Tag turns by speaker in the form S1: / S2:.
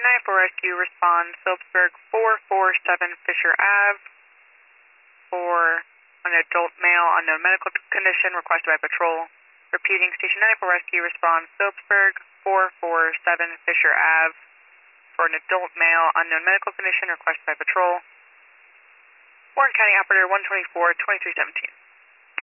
S1: 994 Rescue, respond Phillipsburg 447 Fisher Ave for an adult male, unknown medical condition requested by patrol. Repeating, Station 994 Rescue, respond Phillipsburg 447 Fisher Ave for an adult male, unknown medical condition requested by patrol. Warren County Operator 124, 2317.